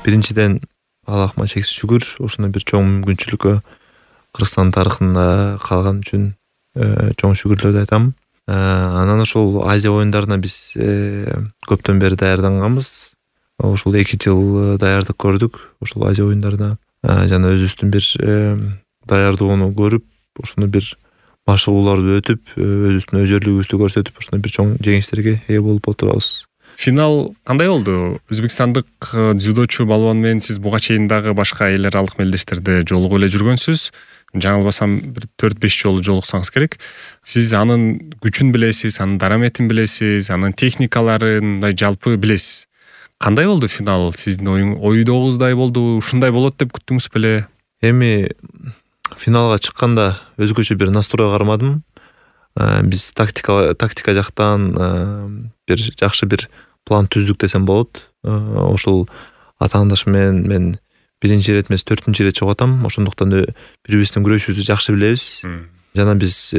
биринчиден Аллахыма чексиз шүгүр, ушундай бир чоң мүмкүнчүлүккө Кыргызстан тарыхында калган үчүн чоң шүгүрлөрдү айтам. Анан ошол Азия оюндарына биз көптөн бери даярданганбыз. Ушул 2 жыл даярдык көрдүк ушул Азия оюндарына. Жана өзүбүздүн бир даярдоону көрүп, ошону бир машыгууларды өтүп, өзүбүздүн өжөрлүгүбүздү көрсөтүп, ошондой бир чоң жеңиштерге ээ болуп отурабыз. Финал кандай болду? Өзбекстандык дзюдочу балбан менен сиз буга чейин дагы башка эл аралык мелдештерде жолугуп эле жүргөнсүз. Жаңылбасам бир 4-5 жолу жолуксаңыз керек. Сиз анын күчүн билесиз, анын дараметин билесиз, анын техникаларын жалпы билесиз. Кандай болду финал? Сиздин ойдогуздай болду, ушундай болот деп күттүңүз беле? Эми финалга чыкканда өзгөчө бир настрой кармадым. Биз тактика жактан бир жакшы бир план түздүк десем болот. Ошол атаандашым менен мен биринчи ирет эмес, 4-нчи ирет чыгып атам. Ошондуктан бири-бирибиздин күрөшүбүздү жакшы билебиз. Жана биз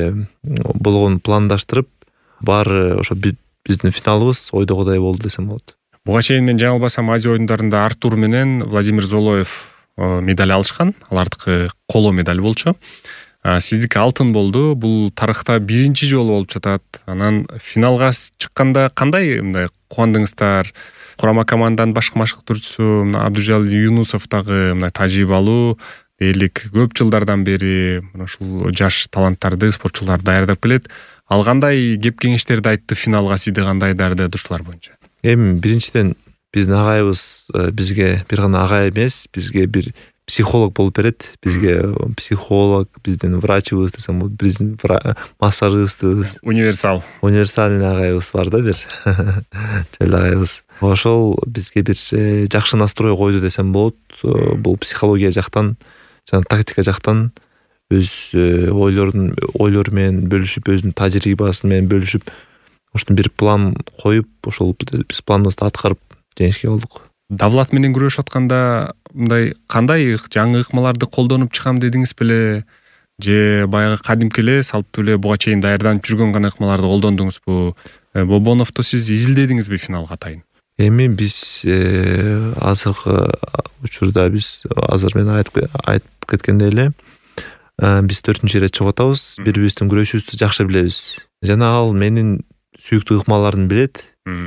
болгон пландаштырып, баары ошо биздин финалыбыз ойдогудай болду десем болот. Буга чейин мен жаңылбасам Азия оюндарында Артур менен Владимир Золоев медаль алышкан. Алардыкы коло медаль болчу. Сиздики алтын болду. Бул тарыхта биринчи жолу болуп жатат. Анан финалга чыкканда кандай мындай кубандыңыздар? Курама команданын башкы машыктыруучусу Абдужалил Юнусов дагы мындай тажрыйбалуу, дээрлик көп жылдардан бери ушул жаш таланттарды, спортчуларды даярдап келет. Ал кандай кеп кеңештерди айтты финалга, сизди кандай даярдады ушулар боюнча? Эми биринчиден биздин агайыбыз бизге бир гана агай эмес, бизге бир психолог болуп берет. Бизге психолог, биздин врачыбыз десем болот, биздин массажистыбыз, универсальный агайыбыз бар да бир. Жел агайыбыз. Ошол бизге бир жакшы настрой койду десем болот. Бул психология жактан жана тактика жактан өз ойлору менен бөлүшүп, өзүнүн тажрыйбасы менен бөлүшүп, ошондой бир план коюп, ошол биз планыбызды аткарып жеңишке болдук. Давлат менен күрөшүп атканда мындай кандай жаңы ыкмаларды колдонуп чыгам дедиңиз беле? Же баягы кадимки эле салттуу эле буга чейин даярданып жүргөн гана ыкмаларды колдондуңузбу? Бобоновду сиз изилдедиңизби финалга атайын? Эми биз азыркы учурда биз азыр мен айтып кеткендей эле биз 4-нчи ирет чыгып атабыз. Бири-бирибиздин күрөшүбүздү жакшы билебиз. Жана ал менин сүйүктүү ыкмаларымды билет.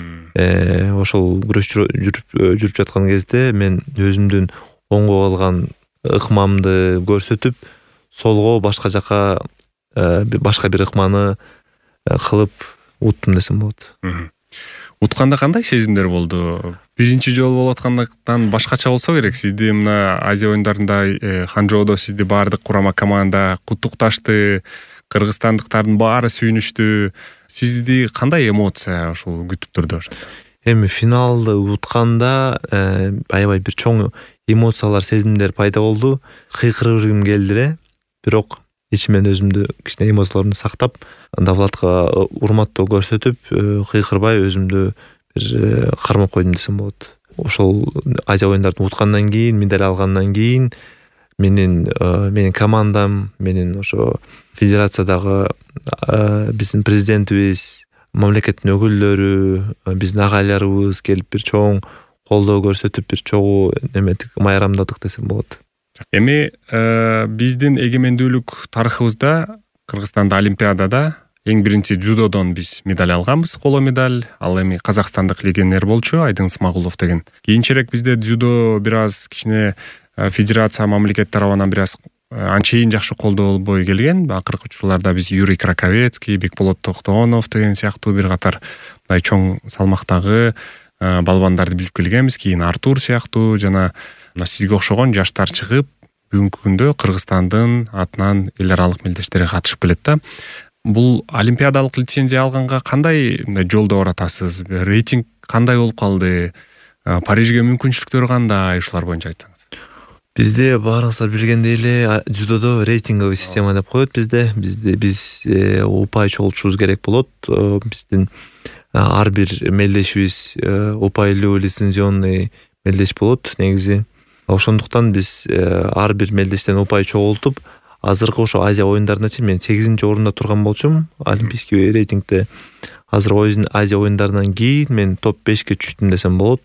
Ошол күрөш жүрүп жаткан кезде мен өзүмдүн оңго калган ыкмамды көрсөтүп, солго башка жака башка бир ыкманы кылып уттум десем болот. Утканда кандай сезимдер болду? Биринчи жолу болуп аткандыктан башкача болсо керек. Сизди мына Азия оюндарында Ханчжоудо сизди баардык курама команда куттукташты, кыргызстандыктардын баары сүйүнүштү. Сизди кандай эмоция ушул күтүп турду? Эми финалды утканда аябай бир чоң эмоциялар, сезимдер пайда болду. Кыйкыргым келди эле, бирок ичимен өзүмдү кичине эмоцияларымды сактап, Давлатка урматтоо көрсөтүп, кыйкырбай өзүмдү бир кармап койдум десем болот. Ошол Азия оюндарын уткандан кийин, медаль алгандан кийин менин командам, менин ошо федерациядагы биздин президентибиз, мамлекеттин өкүлдөрү, биздин агайларыбыз келип бир чоң колдоо көрсөтүп, бир чогуу майрамдадык десем болот. Эми биздин эгемендүүлүк тарыхыбызда Кыргызстанда Олимпиадада эң биринчи дзюдодон биз медаль алганбыз, коло медаль. Ал эми казакстандык легионер болчу, Айдын Смагулов деген. Кийинчерээк бизде дзюдо бир аз кичине федерация, мамлекет тарабынан бир аз анчейин жакшы колдолбой келген. Акыркы учурларда биз Юрий Краковецкий, Бекболот Токтогонов деген сыяктуу бир катар мындай чоң салмактагы балбандарды билип келгенбиз. Кийин Артур сыяктуу жана сизге окшогон жаштар чыгып, бүгүнкү күндө Кыргызстандын атынан эл аралык мелдештерге катышып келет да. Бул олимпиадалык лицензия алганга кандай жолдо баратасыз? Рейтинг кандай болуп калды? Парижге мүмкүнчүлүктөр кандай? Ушулар боюнча айтсаңыз. Бизде баарыңыздар билгендей эле дзюдодо рейтинговый система деп коет бизде. Биз упай чогултушубуз керек болот. Биздин ар бир мелдешибиз упайлуу лицензионный мелдеш болот негизи. Ошондуктан биз ар бир мелдештен упай чогултуп, азыркы ошо Азия оюндарында мен 8-орунда турган болчумун олимпийский рейтингде. Азыр Азия оюндарынан кийин мен топ 5ке түштүм десем болот.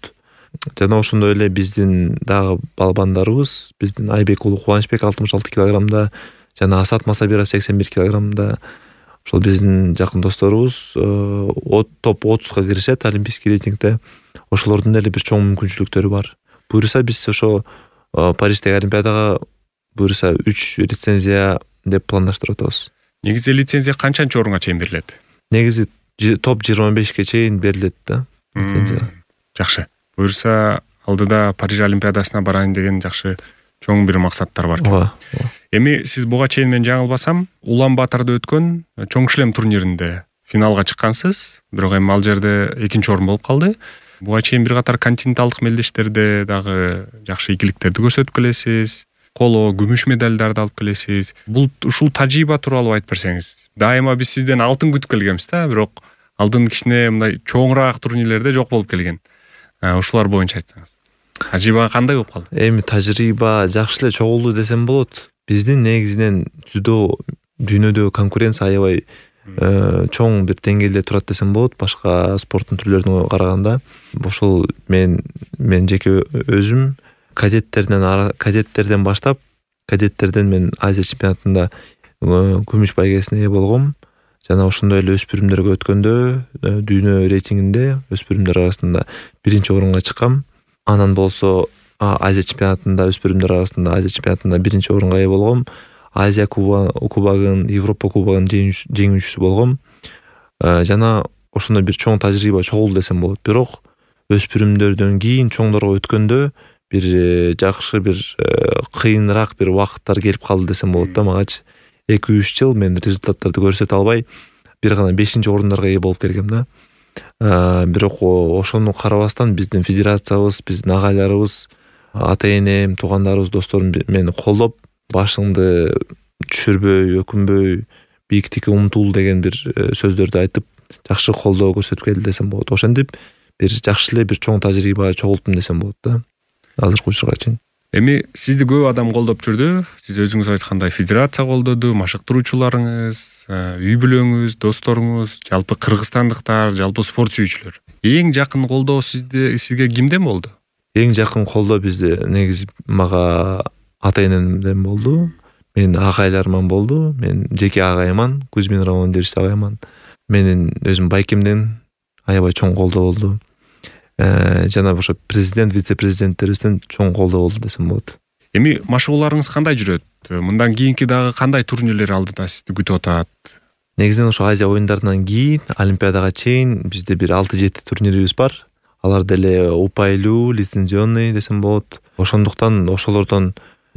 Жана ошондой эле биздин дагы балбандарыбыз, биздин Айбек уулу Кубанычбек 66 килограммда, жана Асат Масабиров 81 килограммда. Ошол биздин жакын досторубуз топ 30га киришет олимпийский рейтингде. Ошолордун деле бир чоң мүмкүнчүлүктөрү бар. Буюрса биз ошо Париждеги олимпиадага буюрса 3 лицензия деп пландаштырып атабыз. Негизи лицензия канчанчы орунга чейин берилет? Негизи топ 25ке чейин берилет да лицензия. Жакшы. Буюрса алдыда Париж олимпиадасына барайын деген жакшы чоң бир максаттар бар. Эми сиз буга чейин мен жаңылбасам, Улан Батордо өткөн чоң шлем турниринде финалга чыккансыз, бирок эми ал жерде экинчи орун болуп калды. Буга чейин бир катар континенталдык мелдештерде дагы жакшы ийгиликтерди көрсөтүп келесиз. Коло күмүш медалдарды алып келесиз. Ушул тажрыйба тууралуу айтып берсеңиз. Дайыма биз сизден алтын күтүп келгенбиз да, бирок алдын кичине мындай чоңураак турнирлерде жок болуп келген. Ушулар боюнча айтсаңыз. Тажрыйба кандай болуп калды? Эми тажрыйба жакшы эле чогулду десем болот. Биздин негизинен дзюдо дүйнөдө конкуренция аябай чоң бир деңгээлде турат десем болот, башка спорттун түрлөрүнө караганда. Ошол мен жеке өзүм кадеттерден баштап, кадеттерден мен Азия чемпионатында күмүш байгесине ээ болгом. Жана ошондой эле өспүрүмдөргө өткөндө дүйнө рейтингинде өспүрүмдөр арасында биринчи орунга чыккам. Анан болсо Азия чемпионатында өспүрүмдөр арасында Азия чемпионатында биринчи орунга ээ болгом. Азия кубогун, Европа кубогун жеңүүчүсү болгом. Жана ошондой бир чоң тажрыйба чогулду десем болот. Бирок өспүрүмдөрдөн кийин чоңдорго өткөндө бир жакшы бир кыйыныраак бир убакыттар келип калды десем болот да. Магачы 2-3 жыл мен результаттарды көрсөтө албай, бир гана 5-чи орундарга ээ болуп келгем да. Бирок ошону карабастан биздин федерациябыз, биздин агайларыбыз, ата-энем, туугандарыбыз, досторум мени колдоп, башыңды түшүрбөй, өкүнбөй, бийиктикке умтул деген бир сөздөрдү айтып, жакшы колдоо көрсөтүп келди десем болот. Ошентип бир жакшы эле бир чоң тажрыйба чогулттум десем болот да. Азыркы учурга чейин. Эми сизди көп адам колдоп жүрдү. Сиз өзүңүз айткандай федерация колдоду, машыктыруучуларыңыз, үй бүлөңүз, досторуңуз, жалпы кыргызстандыктар, жалпы спорт сүйүүчүлөр. Эң жакын колдоо сизге кимден болду? Эң жакын колдоо бизде негизи мага ата-энемден болду. Менин агайларыман болду. Мен жеке агайман, Кузьмин Роман Андреевич агайман. Менин өзүм байкемден аябай чоң колдоо болду. Жана ошо президент, вице-президенттерибизден чоң колдоо болду десем болот. Эми машыгууларыңыз кандай жүрөт? Мындан кийинки дагы кандай турнирлер алдыда сизди күтүп атат? Негизинен ошо Азия оюндарынан кийин олимпиадага чейин бизде бир 6-7 турнирибиз бар. Алар деле упайлуу, лицензионный десем болот. Ошондуктан ошолордон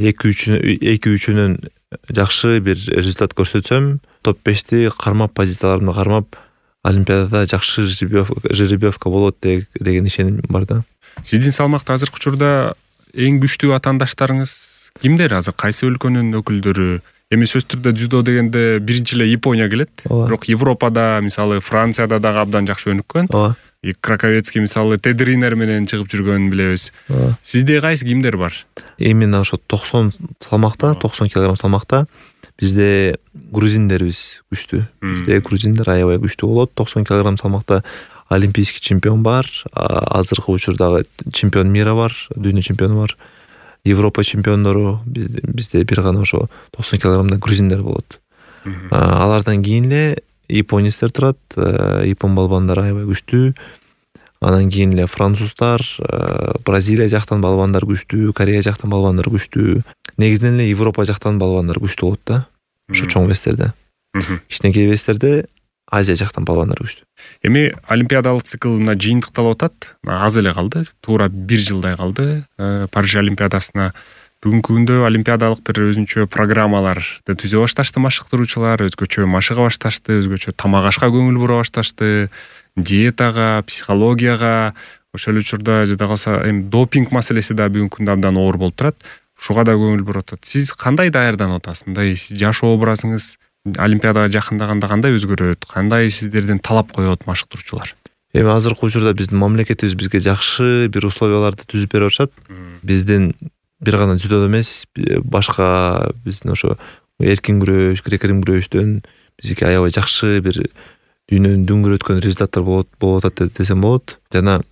2-3-үнөн жакшы бир результат көрсөтсөм, топ 5ти кармап, позицияларымды кармап, олимпиадада жакшы жеребьевка болот деген ишеним бар да. Сиздин салмакта азыркы учурда эң күчтүү атаандаштарыңыз кимдер? Азыр кайсы өлкөнүн өкүлдөрү? Эми сөзсүз түрдө дзюдо дегенде биринчи эле Япония келет. Бирок Европада, мисалы Францияда дагы абдан жакшы өнүккөн. Краковецкий мисалы Тедеринер менен чыгып жүргөнүн билебиз. Сизде кайсы кимдер бар? Именно ошо 90 салмакта, 90 килограмм салмакта бизде грузиндерибиз күчтүү. Бизде грузиндер аябай күчтүү болот. 90 килограмм салмакта олимпийский чемпион бар. Азыркы учурдагы чемпион мира бар, дүйнө чемпиону бар. Европа чемпиондору бизде бир гана ошо 90 килограммда грузиндер болот. Алардан кийин эле японецтер турат. Япон балбандары аябай күчтүү. Анан кийин эле француздар, Бразилия жактан балбандар күчтүү, Корея жактан балбандар күчтүү. Негизинен эле Европа жактан балбандар күчтүү болот да. Ошо чоң вестерде. Кичинекей вестерде Азия жактан балбандар күчтүү. Эми олимпиадалык цикл мына жыйынтыкталып атат. Аз эле калды. Туура 1 жылдай калды Париж олимпиадасына. Бүгүнкү күндө олимпиадалык бир өзүнчө программаларды түзө башташты машыктыруучулар, өзгөчө машыга башташты, өзгөчө тамак ашка көңүл бура башташты, диетага, психологияга. Ошол учурда жада калса эми допинг маселеси да бүгүнкү күндө абдан оор болуп турат. Шуга да көңүл буруп атат. Сиз кандай даярданып атасыз? Мындай жашоо образыңыз олимпиадага жакындаганда кандай өзгөрөт? Кандай сиздерден талап коет машыктыруучулар? Эми азыркы учурда биздин мамлекетибиз бизге жакшы бир условияларды түзүп берип атышат. Биздин бир гана дзюдо эмес, башка биздин ошо эркин күрөш, грек-рим күрөштөн бизге аябай жакшы бир дүйнөнү дүңгүрөткөн результаттар болуп атат десем болот. Жана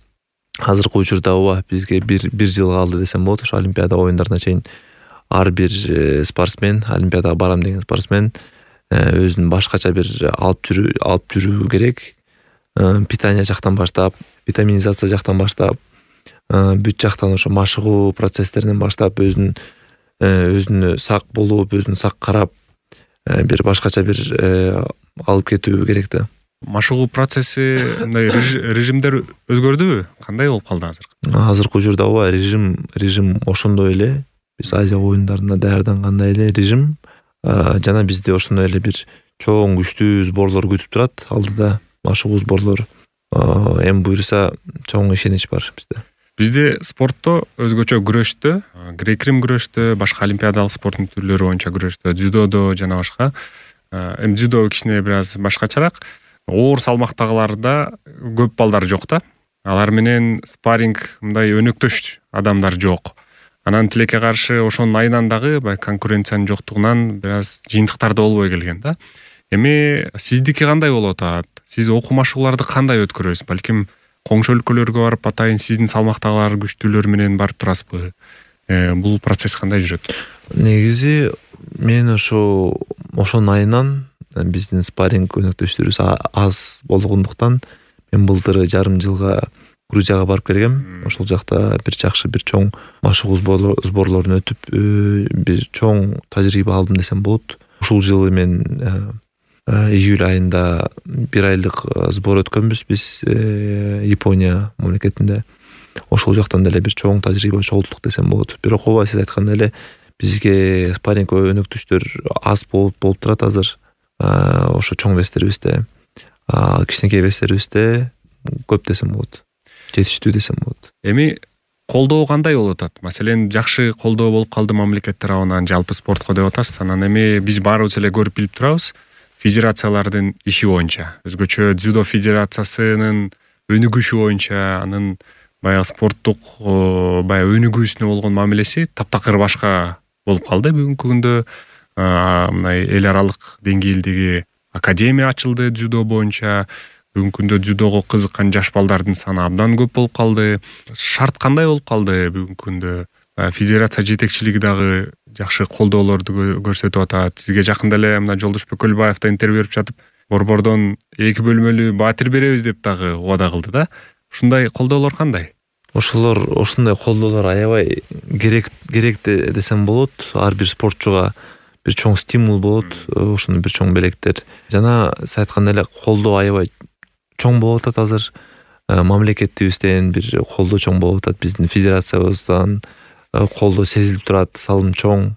азыркы учурда ооба бизге бир жыл калды десем болот. Ошо Олимпиада оюндарына чейин ар бир спортсмен, Олимпиадага барам деген спортсмен өзүн башкача бир алып жүрүү керек. Питание жактан баштап, витаминизация жактан баштап, бүт жактан ошо машыгуу процесстеринен баштап өзүнө сак болуп, өзүнө сак карап, бир башкача бир алып кетүү керек да. Машыгуу процесси мындай режимдер өзгөрдүбү? Кандай болуп калды азыр? Азыркы учурда ооба режим ошондой эле. Биз Азия оюндарына даярдангандай эле режим. Жана бизде ошондой эле бир чоң күчтүү сборлор күтүп турат алдыда, машыгуу сборлор. Эми буюрса чоң ишенич бар бизде. Бизде спортто өзгөчө күрөштө, грек-рим күрөштө, башка олимпиадалык спорттун түрлөрү боюнча күрөштө, дзюдодо жана башка. Эми дзюдо кичине бир аз башкачараак. Оор салмактагыларда көп балдар жок да. Алар менен спарринг мындай өнөктөш адамдар жок. Анан тилекке каршы ошонун айынан дагы конкуренциянын жоктугунан бир аз жыйынтыктар да болбой келген да. Эми сиздики кандай болуп атат? Сиз окуу машыгууларды кандай өткөрөсүз? Балким коңшу өлкөлөргө барып атайын сиздин салмактагылар күчтүүлөр менен барып турасызбы? Бул процесс кандай жүрөт? Негизи мен ошонун айынан биздин спарринг өнөктөштөрүбүз аз болгондуктан мен былтыр жарым жылга Грузияга барып келгем. Ошол жакта бир жакшы бир чоң машыгуу сборлорун өтүп, бир чоң тажрыйба алдым десем болот. Ушул жылы мен июль айында бир айлык сбор өткөнбүз биз Япония мамлекетинде. Ошол жактан деле бир чоң тажрыйба чогулттук десем болот. Бирок ооба сиз айткандай эле бизге спарринг өнөктөштөр аз болуп турат азыр. Ошо чоң вестерибизде, кичинекей вестерибизде көп десем болот. Жетиштүү десем болот. Эми колдоо кандай болуп атат? Маселен, жакшы колдоо болуп калды мамлекет тарабынан жалпы спортко деп атасыз. Анан эми биз баарыбыз эле көрүп билип турабыз. Федерациялардын иши боюнча, өзгөчө дзюдо федерациясынын өнүгүшү боюнча, анын баягы спорттук өнүгүүсүнө болгон мамилеси таптакыр башка болуп калды. Бүгүнкү күндө мындай эл аралык деңгээлдеги академия ачылды дзюдо боюнча. Бүгүнкү күндө дзюдого кызыккан жаш балдардын саны абдан көп болуп калды. Шарт кандай болуп калды бүгүнкү күндө? Федерация жетекчилиги дагы жакшы колдоолорду көрсөтүп атат. Сизге жакында эле мына Жолдошбек Көлбаев да интервью берип жатып, борбордон 2 бөлмөлүү батир беребиз деп дагы убада кылды да. Ушундай колдоолор кандай? Ошондой колдоолор аябай керек десем болот. Ар бир спортчуга бир чоң стимул болот, ошондой бир чоң белектер. Жана сиз айткандай эле колдоо аябай чоң болуп атат азыр. Мамлекетибизден бир колдоо чоң болуп атат. Биздин федерациябыздан колдоо сезилип турат, салым чоң.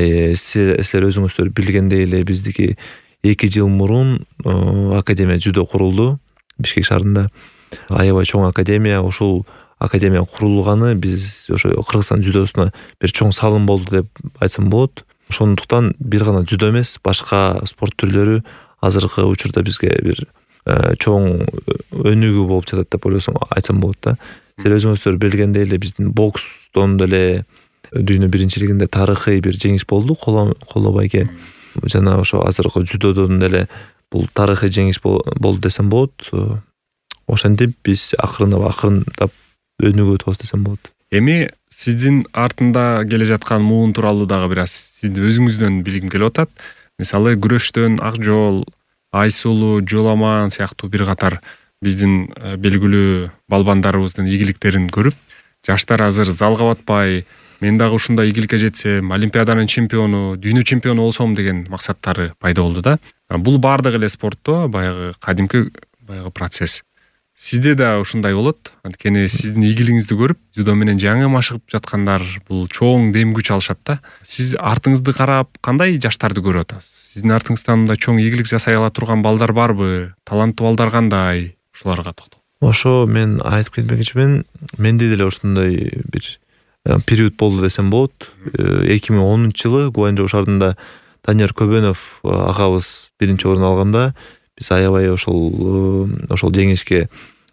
Силер өзүңүздөр билгендей эле биздики 2 жыл мурун академия дзюдо курулду Бишкек шаарында. Аябай чоң академия. Ошол академия курулганы биз ошо Кыргызстан дзюдосуна бир чоң салым болду деп айтсам болот. Ошондуктан бир гана дзюдо эмес, башка спорт түрлөрү азыркы учурда бизге бир чоң өнүгүү болуп жатат деп ойлосом айтсам болот да. Силер өзүңүздөр билгендей эле биздин бокстон деле дүйнө биринчилигинде тарыхый бир жеңиш болду Колобайге. Жана ошо азыркы дзюдодон деле бул тарыхый жеңиш болду десем болот. Ошентип биз акырындап өнүгүп атабыз десем болот. Эми сиздин артында келе жаткан муун тууралуу дагы бир аз сиздин өзүңүздөн билгим келип атат. Мисалы күрөштөн Акжол, Айсулуу, Жоламан сыяктуу бир катар биздин белгилүү балбандарыбыздын ийгиликтерин көрүп, жаштар азыр залга батпай, мен дагы ушундай ийгиликке жетсем, олимпиаданын чемпиону, дүйнө чемпиону болсом деген максаттары пайда болду да. Бул баардык эле спортто баягы кадимки процесс. Сизде да ушундай болот. Анткени сиздин ийгилигиңизди көрүп, дзюдо менен жаңы машыгып жаткандар бул чоң дем күч алышат да. Сиз артыңызды карап кандай жаштарды көрүп атасыз? Сиздин артыңыздан да чоң ийгилик жасай ала турган балдар барбы? Таланттуу балдар кандай? Ушуларга токтолуп. Ошо мен айтып кетмекчимин. Менде деле ошондой бир период болду десем болот. 2010-жылы Гуанчжоу шаарында Данияр Көбөнов агабыз биринчи орун алганда, биз аябай ошол жеңишке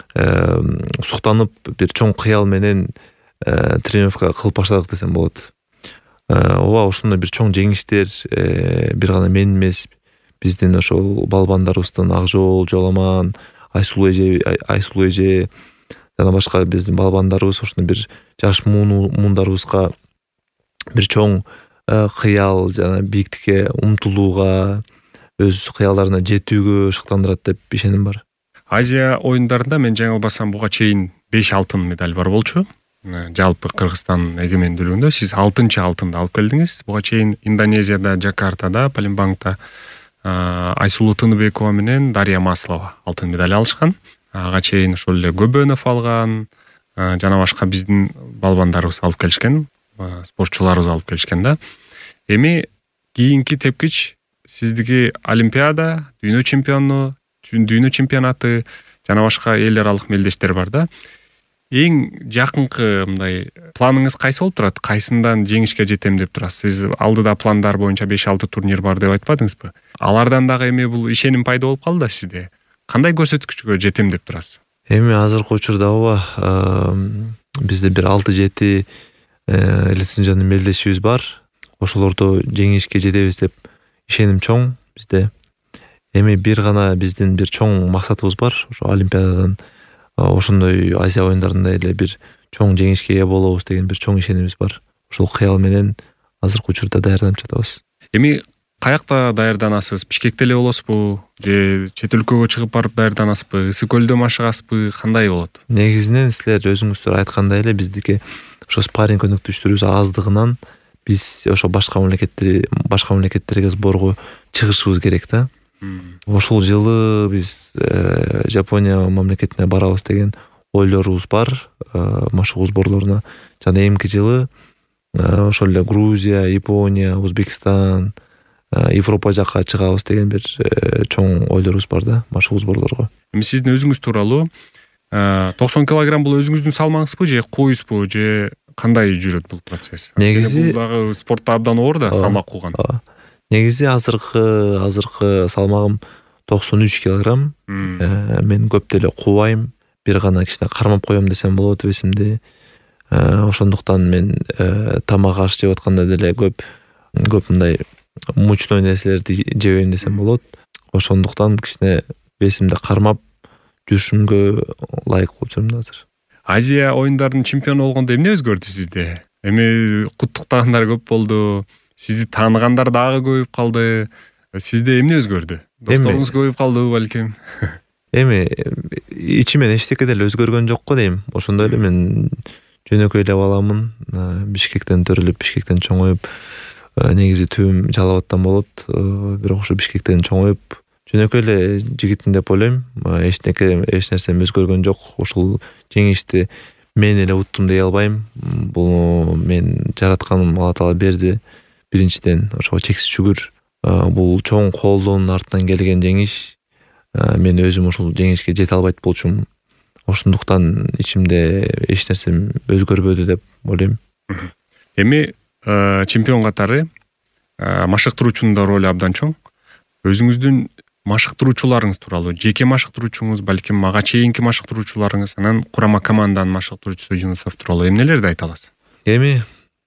суктанып бир чоң кыял менен тренировка кылып баштадык десем болот. Ооба ошондой бир чоң жеңиштер бир гана мен эмес, биздин ошол балбандарыбыздын Акжол, Жоламан, Айсулуу эже жана башка биздин балбандарыбыз ошондой бир жаш муундарыбызга бир чоң кыял жана бийиктикке умтулууга, өз кыялдарына жетүүгө шыктандырат деп ишеним бар. Азия оюндарында мен жаңылбасам буга чейин 5 алтын медаль бар болчу. Жалпы Кыргызстан эгемендүүлүгүндө сиз 6-чы алтынды алып келдиңиз. Буга чейин Индонезияда, Жакартада, Палембангда Айсулуу Тыныбекова менен Дарья Маслова алтын медаль алышкан. Ага чейин ошол эле Көбөнов алган, жана башка биздин балбандарыбыз алып келишкен, спортчуларыбыз алып келишкен да. Эми кийинки тепкич сиздики Олимпиада, дүйнө чемпионаты жана башка эл аралык мелдештер бар да. Эң жакынкы мындай планыңыз кайсы болуп турат? Кайсындан жеңишке жетем деп турасыз? Сиз алдыда пландар боюнча 5-6 турнир бар деп айтпадыңызбы? Алардан дагы эми бул ишеним пайда болуп калды да сизде. Кандай көрсөткүчкө жетем деп турасыз? Эми азыркы учурда ооба бизде бир 6-7 лицензиялык мелдешибиз бар. Ошолордо жеңишке жетебиз деп ишеним чоң бизде. Эми бир гана биздин бир чоң максатыбыз бар. Ошо Олимпиададан ошондой Азия оюндарында эле бир чоң жеңишке ээ болобуз деген бир чоң ишенимибиз бар. Ошол кыял менен азыркы учурда даярданып жатабыз. Эми каякта даярданасыз? Бишкекте эле болосузбу? Же чет өлкөгө чыгып барып даярданасызбы? Ысык көлдө машыгасызбы? Кандай болот? Негизинен силер өзүңүздөр айткандай эле биздики ошо спарринг өнөктөштөрүбүз аздыгынан биз ошо башка мамлекеттерге сборго чыгышыбыз керек да. Ошол жылы биз Жапония мамлекетине барабыз деген ойлорубуз бар, машыгуу сборлоруна. Жана эмки жылы ошол эле Грузия, Япония, Өзбекстан, Европа жакка чыгабыз деген бир чоң ойлорубуз бар да, машыгуу сборлорго. Эми сиздин өзүңүз тууралуу 90 килограмм бул өзүңүздүн салмагыңызбы же куйсузбу же кандай жүрөт бул процесс? Негизи бул дагы спортто абдан оор да салмак кууган. Негизи азыркы салмагым 93 килограмм. Мен көп деле кубайм. Бир гана кичине кармап коем десем болот весимди. Ошондуктан мен тамак аш жеп атканда деле көп мындай мучной нерселерди жебейм десем болот. Ошондуктан кичине весимди кармап жүрүшүмгө ылайык болуп жүрмүн азыр. Азия оюндарынын чемпиону болгондо эмне өзгөрдү сизде? Эми куттуктагандар көп болду. Сизди тааныгандар дагы көбөйүп калды. Сизде эмне өзгөрдү? Досторуңуз көбөйүп калдыбы балким? Эми ичимен эчтеке деле өзгөргөн жок го дейм. Ошондой эле мен жөнөкөй эле баламын. Бишкектен төрөлүп, Бишкектен чоңоюп, негизи түбүм Жалал Абадтан болот. Бирок ошо Бишкектен чоңоюп, жөнөкөй эле жигитмин деп ойлойм. Эч нерсем өзгөргөн жок. Ошол жеңишти мен эле уттум дей албайм. Бул мен жаратканым Алла Таала берди. Биринчиден ошого чексиз шүгүр. Бул чоң колдоонун артынан келген жеңиш. Мен өзүм ушул жеңишке жете албайт болчумун. Ошондуктан ичимде эч нерсем өзгөрбөдү деп ойлойм. Эми чемпион катары машыктыруучунун да ролу абдан чоң. Өзүңүздүн машыктыруучуларыңыз тууралуу, жеке машыктыруучуңуз, балким мага чейинки машыктыруучуларыңыз, анан курама команданын машыктыруучусу Юнусов тууралуу эмнелерди айта аласыз? Эми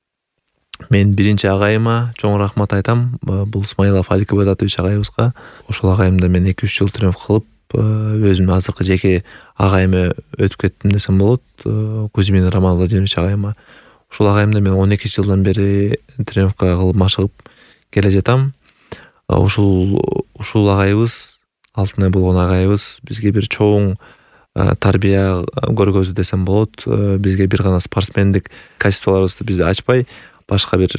мен биринчи агайыма чоң рахмат айтам. Бул Смаилов Алик Ибадатович агайыбызга. Ошол агайымда мен 2-3 жыл тренер кылып, өзүм азыркы жеке агайыма өтүп кеттим десем болот. Кузьмин Роман Владимирович агайыма. Ошол агайымда мен 12 жылдан бери тренировка кылып машыгып келе жатам. Ушул агайыбыз, Алтынай болгон агайыбыз бизге бир чоң тарбия көргөздү десем болот. Бизге бир гана спортсмендик качестволорубузду бизде ачпай, башка бир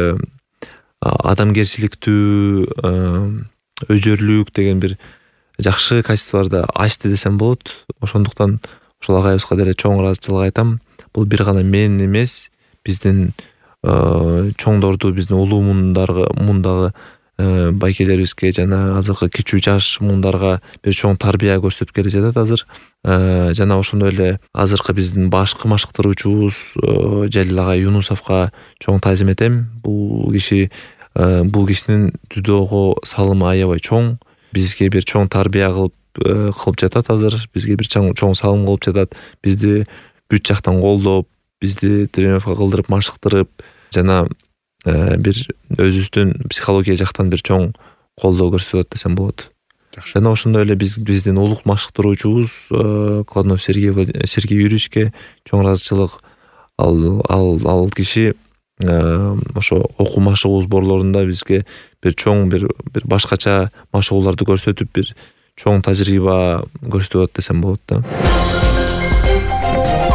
адамгерчиликтүү, өжөрлүк деген бир жакшы качестволорду ачты десем болот. Ошондуктан ошол агайыбызга деле чоң ыраазычылык айтам. Бул бир гана мен эмес, биздин чоңдорду, биздин улуу мундагы байкелерибизге жана азыркы кичүү жаш муундарга бир чоң тарбия көрсөтүп келе жатат азыр. Жана ошондой эле азыркы биздин башкы машыктыруучубуз Жалил агай Юнусовго чоң таазим этем. Бул кишинин дзюдого салымы аябай чоң. Бизге бир чоң тарбия кылып жатат азыр. Бизге бир чоң салым кылып жатат. Бизди бүт жактан колдоп, бизди тренировка кылдырып, машыктырып, жана бир өзүбүздүн психология жактан бир чоң колдоо көрсөтөт десем болот. Жакшы. Жана ошондой эле биздин улук машыктыруучубуз Кладнов Сергей Юрьевичке чоң ыраазычылык. Ал киши ошо окуу машыгуу сборлорунда бизге бир чоң бир башкача машыгууларды көрсөтүп, бир чоң тажрыйба көрсөтүп атат десем болот да.